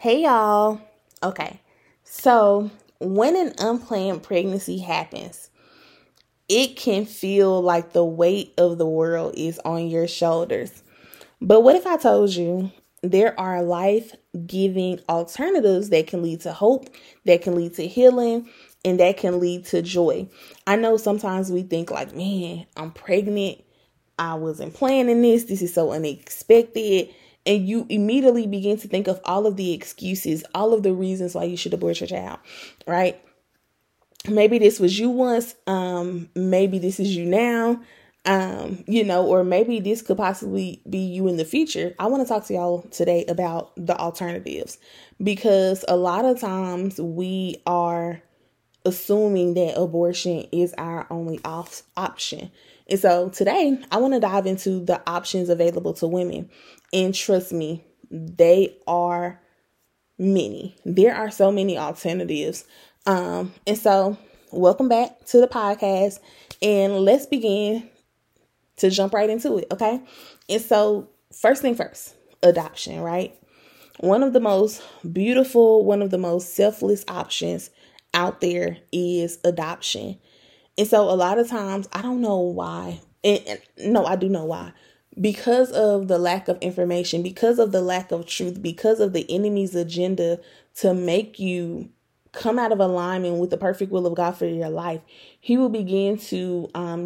Hey y'all. Okay. So, when an unplanned pregnancy happens, it can feel like the weight of the world is on your shoulders. But what if I told you there are life giving alternatives that can lead to hope, that can lead to healing, and that can lead to joy? I know sometimes we think, like, man, I'm pregnant. I wasn't planning this. This is so unexpected. And you immediately begin to think of all of the excuses, all of the reasons why you should abort your child, right? Maybe this was you once. Maybe this is you now. Or maybe this could possibly be you in the future. I want to talk to y'all today about the alternatives, because a lot of times we are assuming that abortion is our only option. And so today I want to dive into the options available to women. And trust me, they are many. There are so many alternatives. And so welcome back to the podcast, and let's begin to jump right into it. Okay. And so first thing first, adoption, right? One of the most beautiful, one of the most selfless options out there is adoption. And so a lot of times, I don't know why. No, I do know why. Because of the lack of information, because of the lack of truth, because of the enemy's agenda to make you come out of alignment with the perfect will of God for your life, he will begin to,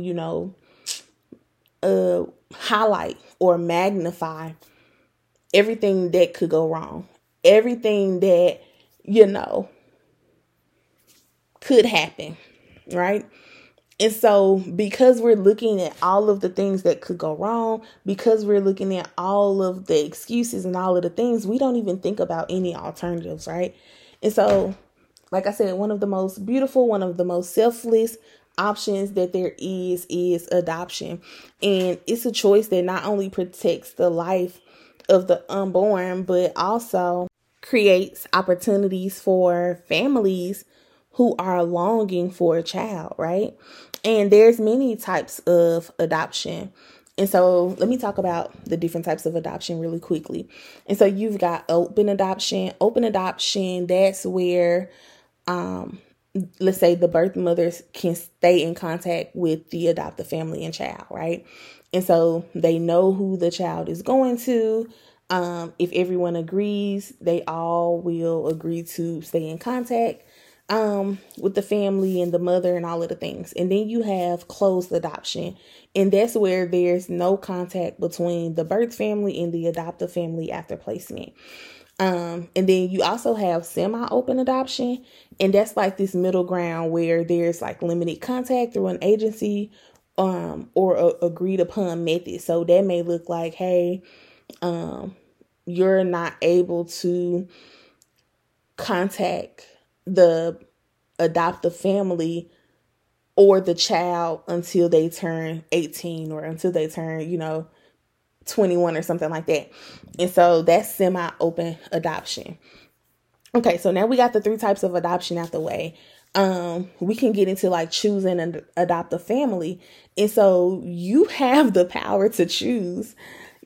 highlight or magnify everything that could go wrong, everything that, could happen, right? And so because we're looking at all of the things that could go wrong, because we're looking at all of the excuses and all of the things, we don't even think about any alternatives, right? And so, like I said, one of the most beautiful, one of the most selfless options that there is adoption. And it's a choice that not only protects the life of the unborn, but also creates opportunities for families who are longing for a child, right? And there's many types of adoption. And so let me talk about the different types of adoption really quickly. And so you've got open adoption. Open adoption, that's where let's say the birth mothers can stay in contact with the adoptive family and child, right? And so they know who the child is going to. If everyone agrees, they all will agree to stay in contact with the family and the mother and all of the things. And then you have closed adoption. And that's where there's no contact between the birth family and the adoptive family after placement. And then you also have semi-open adoption, and that's like this middle ground where there's like limited contact through an agency, or a agreed upon method. So that may look like, hey, you're not able to contact the adoptive family or the child until they turn 18 or until they turn, 21 or something like that. And so that's semi-open adoption. Okay, so now we got the three types of adoption out the way. We can get into like choosing and adopt a family. And so you have the power to choose,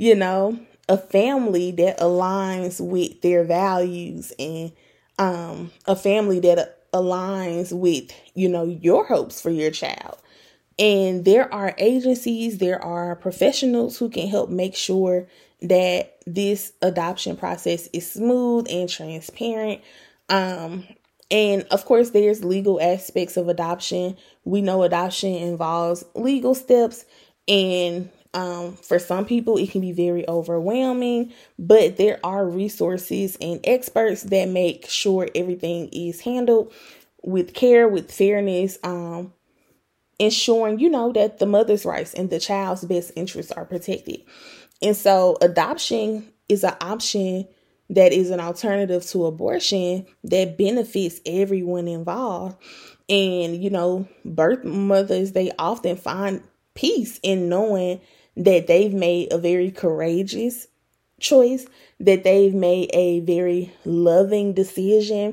a family that aligns with their values, and a family that aligns with, your hopes for your child. And there are agencies, there are professionals who can help make sure that this adoption process is smooth and transparent. And of course, there's legal aspects of adoption. We know adoption involves legal steps, and for some people, it can be very overwhelming, but there are resources and experts that make sure everything is handled with care, with fairness, ensuring, that the mother's rights and the child's best interests are protected. And so adoption is an option that is an alternative to abortion that benefits everyone involved. And, birth mothers, they often find peace in knowing that they've made a very courageous choice, that they've made a very loving decision,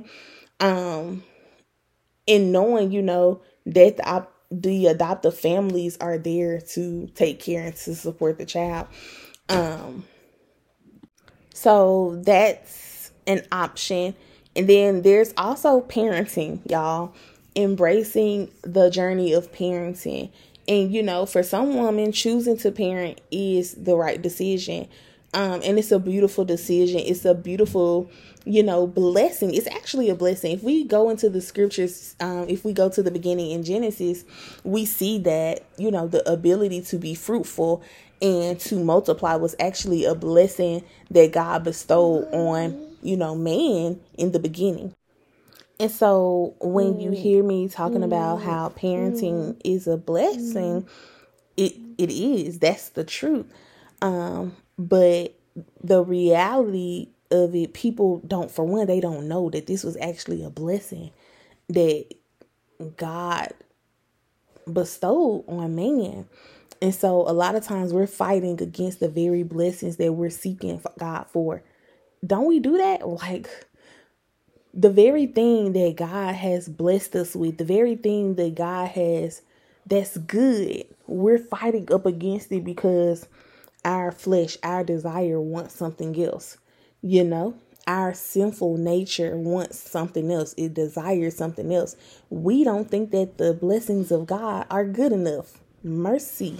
in knowing, that the adoptive families are there to take care and to support the child. So that's an option. And then there's also parenting, y'all. Embracing the journey of parenting. And, for some women, choosing to parent is the right decision. And it's a beautiful decision. It's a beautiful, blessing. It's actually a blessing. If we go into the scriptures, if we go to the beginning in Genesis, we see that, the ability to be fruitful and to multiply was actually a blessing that God bestowed on, man in the beginning. And so when you hear me talking about how parenting is a blessing, it is. That's the truth. But the reality of it, people don't, for one, they don't know that this was actually a blessing that God bestowed on man. And so a lot of times we're fighting against the very blessings that we're seeking God for. Don't we do that? Like, the very thing that God has blessed us with, the very thing that God has that's good, we're fighting up against it because our flesh, our desire wants something else. Our sinful nature wants something else. It desires something else. We don't think that the blessings of God are good enough. Mercy.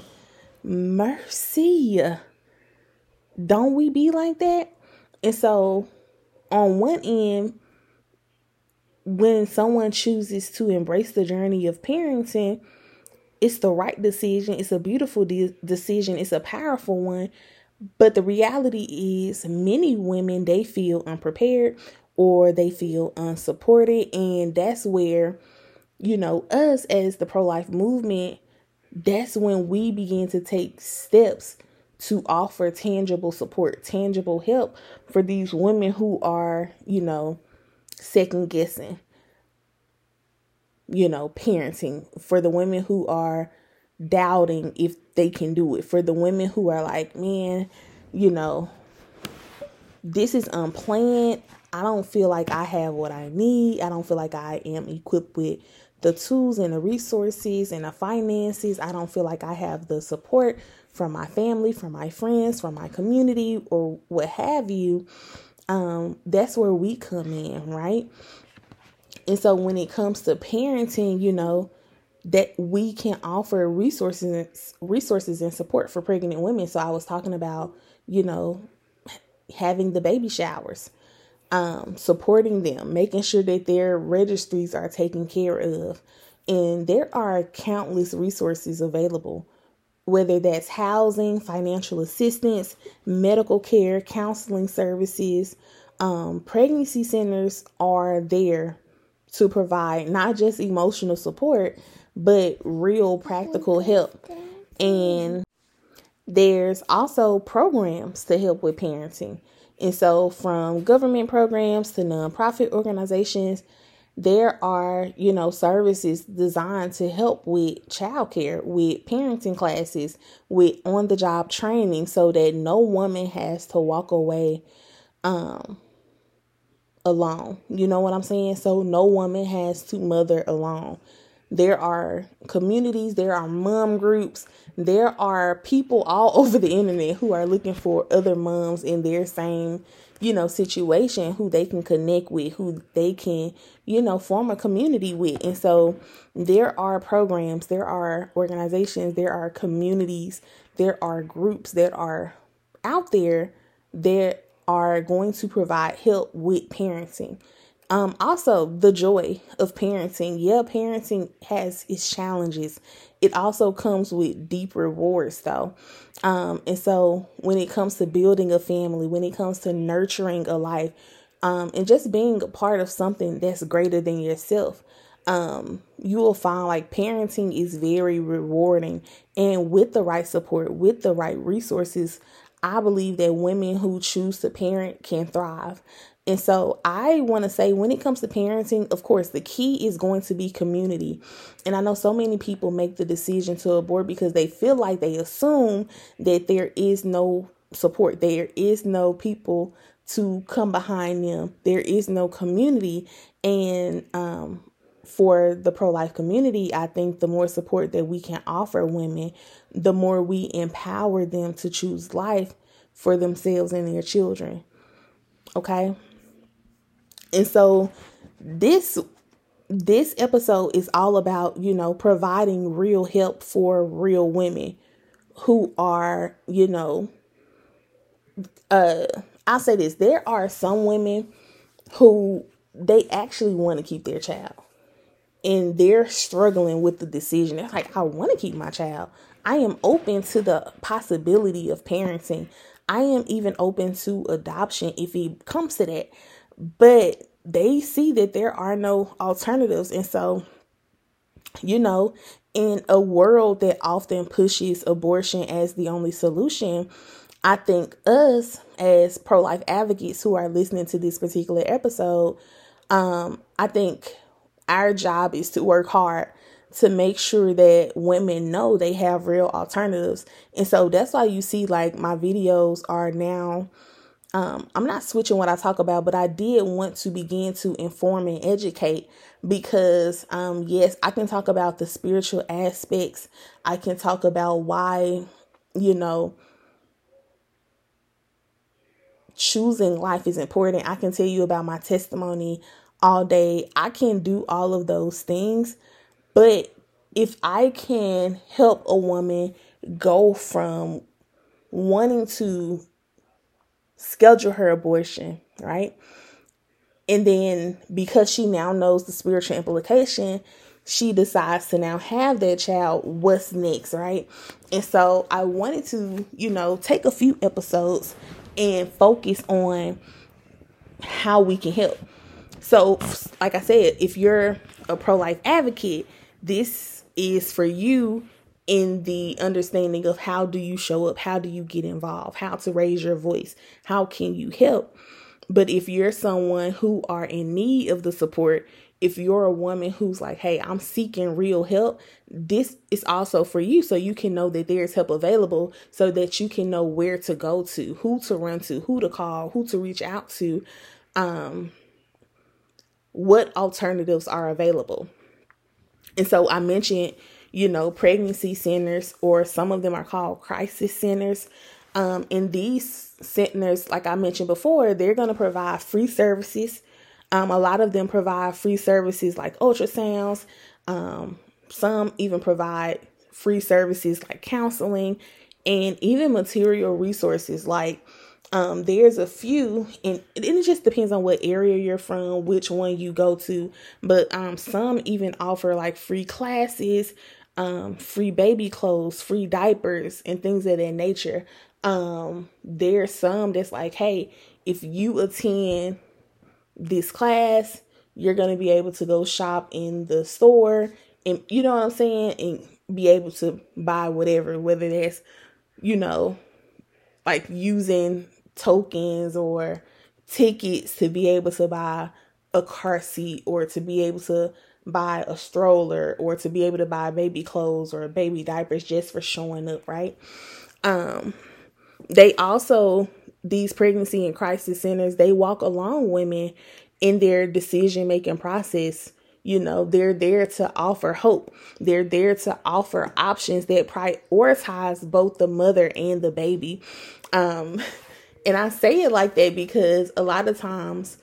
Don't we be like that? And so on one end, when someone chooses to embrace the journey of parenting, it's the right decision. It's a beautiful decision. It's a powerful one. But the reality is many women, they feel unprepared or they feel unsupported. And that's where, us as the pro-life movement, that's when we begin to take steps to offer tangible support, tangible help for these women who are, second guessing, parenting, for the women who are doubting if they can do it, for the women who are like, man, this is unplanned. I don't feel like I have what I need. I don't feel like I am equipped with the tools and the resources and the finances. I don't feel like I have the support from my family, from my friends, from my community, or what have you. That's where we come in, right? And so when it comes to parenting, that we can offer resources and support for pregnant women. So I was talking about, having the baby showers, supporting them, making sure that their registries are taken care of. And there are countless resources available, whether that's housing, financial assistance, medical care, counseling services. Pregnancy centers are there to provide not just emotional support, but real practical help. And there's also programs to help with parenting. And so from government programs to nonprofit organizations, there are, services designed to help with childcare, with parenting classes, with on-the-job training, so that no woman has to walk away alone. You know what I'm saying? So no woman has to mother alone. There are communities, there are mom groups, there are people all over the internet who are looking for other moms in their same, situation, who they can connect with, who they can, form a community with. And so there are programs, there are organizations, there are communities, there are groups that are out there that are going to provide help with parenting. Also, the joy of parenting. Yeah, parenting has its challenges. It also comes with deep rewards, though. And so when it comes to building a family, when it comes to nurturing a life, and just being a part of something that's greater than yourself, you will find like parenting is very rewarding. And with the right support, with the right resources, I believe that women who choose to parent can thrive. And so I want to say, when it comes to parenting, of course, the key is going to be community. And I know so many people make the decision to abort because they feel like, they assume that there is no support. There is no people to come behind them. There is no community. And for the pro-life community, I think the more support that we can offer women, the more we empower them to choose life for themselves and their children. Okay. And so this this episode is all about, providing real help for real women who are, I'll say this, there are some women who they actually want to keep their child and they're struggling with the decision. They're like, I want to keep my child. I am open to the possibility of parenting. I am even open to adoption if it comes to that. But they see that there are no alternatives. And so, in a world that often pushes abortion as the only solution, I think us as pro-life advocates who are listening to this particular episode, I think our job is to work hard to make sure that women know they have real alternatives. And so that's why you see like my videos are now, I'm not switching what I talk about, but I did want to begin to inform and educate because, yes, I can talk about the spiritual aspects. I can talk about why, choosing life is important. I can tell you about my testimony all day. I can do all of those things. But if I can help a woman go from wanting to schedule her abortion, right? And then because she now knows the spiritual implication, she decides to now have that child. What's next, right? And so I wanted to, take a few episodes and focus on how we can help. So, like I said, if you're a pro-life advocate, this is for you in the understanding of how do you show up? How do you get involved? How to raise your voice? How can you help? But if you're someone who are in need of the support, if you're a woman who's like, hey, I'm seeking real help, this is also for you. So you can know that there's help available so that you can know where to go to, who to run to, who to call, who to reach out to, what alternatives are available. And so I mentioned, pregnancy centers, or some of them are called crisis centers. And these centers, like I mentioned before, they're going to provide free services. A lot of them provide free services like ultrasounds. Some even provide free services like counseling and even material resources. Like there's a few, and it just depends on what area you're from, which one you go to. But some even offer like free classes, free baby clothes, free diapers, and things of that nature. There's some that's like, hey, if you attend this class, you're going to be able to go shop in the store, and you know what I'm saying, and be able to buy whatever, whether that's, like using tokens or tickets to be able to buy a car seat, or to be able to buy a stroller, or to be able to buy baby clothes or baby diapers just for showing up, right? They also, these pregnancy and crisis centers, they walk along women in their decision-making process. They're there to offer hope. They're there to offer options that prioritize both the mother and the baby. And I say it like that because a lot of times,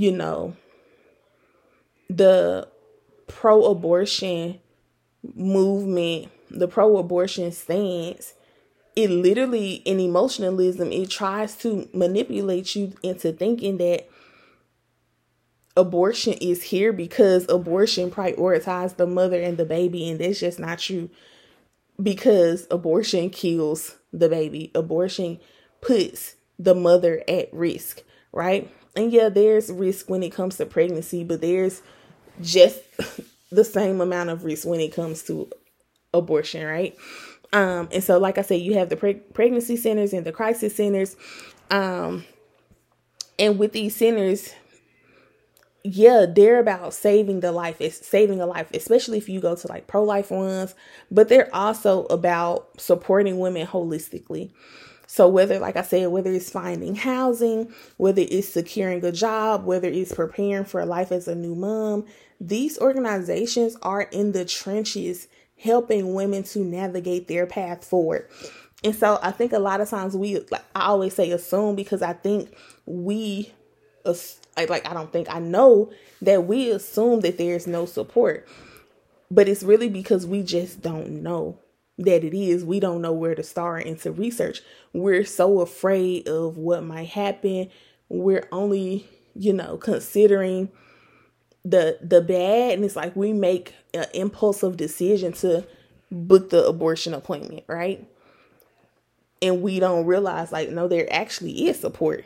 the pro-abortion movement, the pro-abortion stance, it literally, in emotionalism, it tries to manipulate you into thinking that abortion is here because abortion prioritizes the mother and the baby. And that's just not true, because abortion kills the baby. Abortion puts the mother at risk, right? And yeah, there's risk when it comes to pregnancy, but there's just the same amount of risk when it comes to abortion, right? And so, like I said, you have the pregnancy centers and the crisis centers. And with these centers, yeah, they're about saving a life, especially if you go to like pro-life ones, but they're also about supporting women holistically. So whether, like I said, whether it's finding housing, whether it's securing a job, whether it's preparing for life as a new mom, these organizations are in the trenches helping women to navigate their path forward. And so I think a lot of times I always say assume, because I think we I know that we assume that there's no support, but it's really because we just don't know that it is. We don't know where to start and to research. We're so afraid of what might happen. We're only, considering the bad, and it's like we make an impulsive decision to book the abortion appointment, right? And we don't realize, no, there actually is support.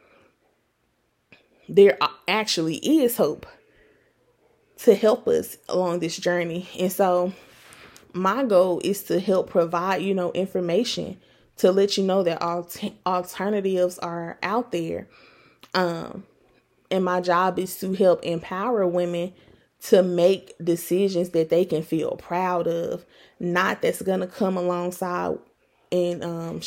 There actually is hope to help us along this journey. And so my goal is to help provide, information to let you know that alternatives are out there. And my job is to help empower women to make decisions that they can feel proud of, not that's going to come alongside and,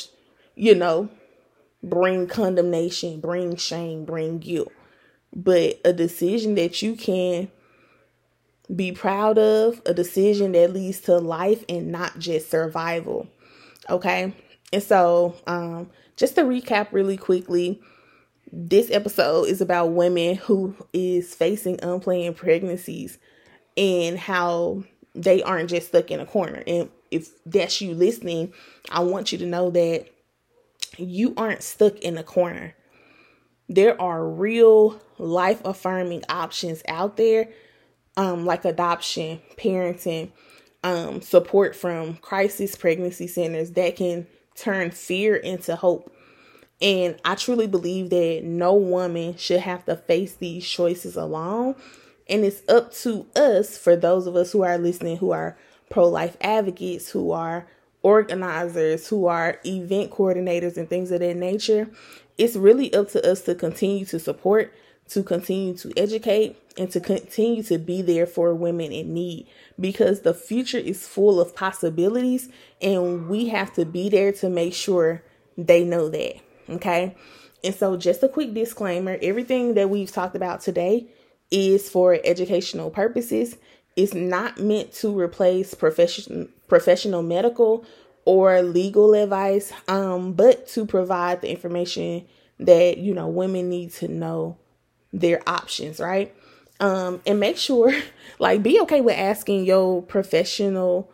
bring condemnation, bring shame, bring guilt, but a decision that you can be proud of, a decision that leads to life and not just survival. Okay. And so, just to recap really quickly, this episode is about women who is facing unplanned pregnancies and how they aren't just stuck in a corner. And if that's you listening, I want you to know that you aren't stuck in a corner. There are real life affirming options out there, like adoption, parenting, support from crisis pregnancy centers that can turn fear into hope. And I truly believe that no woman should have to face these choices alone. And it's up to us, for those of us who are listening, who are pro-life advocates, who are organizers, who are event coordinators and things of that nature. It's really up to us to continue to support, to continue to educate, and to continue to be there for women in need, because the future is full of possibilities and we have to be there to make sure they know that. Okay. And so just a quick disclaimer, everything that we've talked about today is for educational purposes. It's not meant to replace professional medical or legal advice, but to provide the information that, women need to know their options, right? And make sure, be okay with asking your professional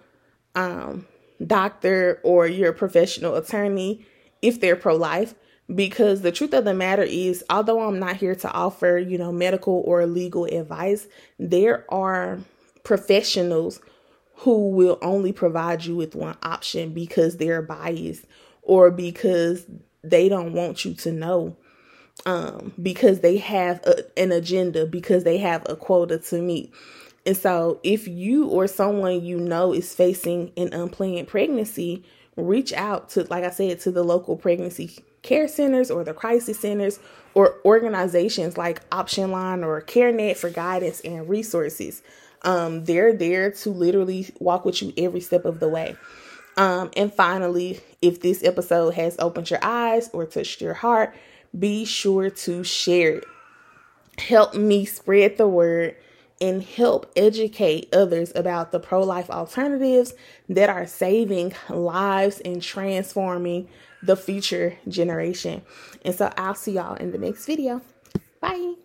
doctor or your professional attorney if they're pro-life. Because the truth of the matter is, although I'm not here to offer, medical or legal advice, there are professionals who will only provide you with one option because they're biased or because they don't want you to know, because they have an agenda, because they have a quota to meet. And so if you or someone is facing an unplanned pregnancy, reach out to, like I said, to the local pregnancy care centers or the crisis centers or organizations like Option Line or CareNet for guidance and resources. They're there to literally walk with you every step of the way. And finally, if this episode has opened your eyes or touched your heart, be sure to share it. Help me spread the word and help educate others about the pro-life alternatives that are saving lives and transforming the future generation. And so I'll see y'all in the next video. Bye.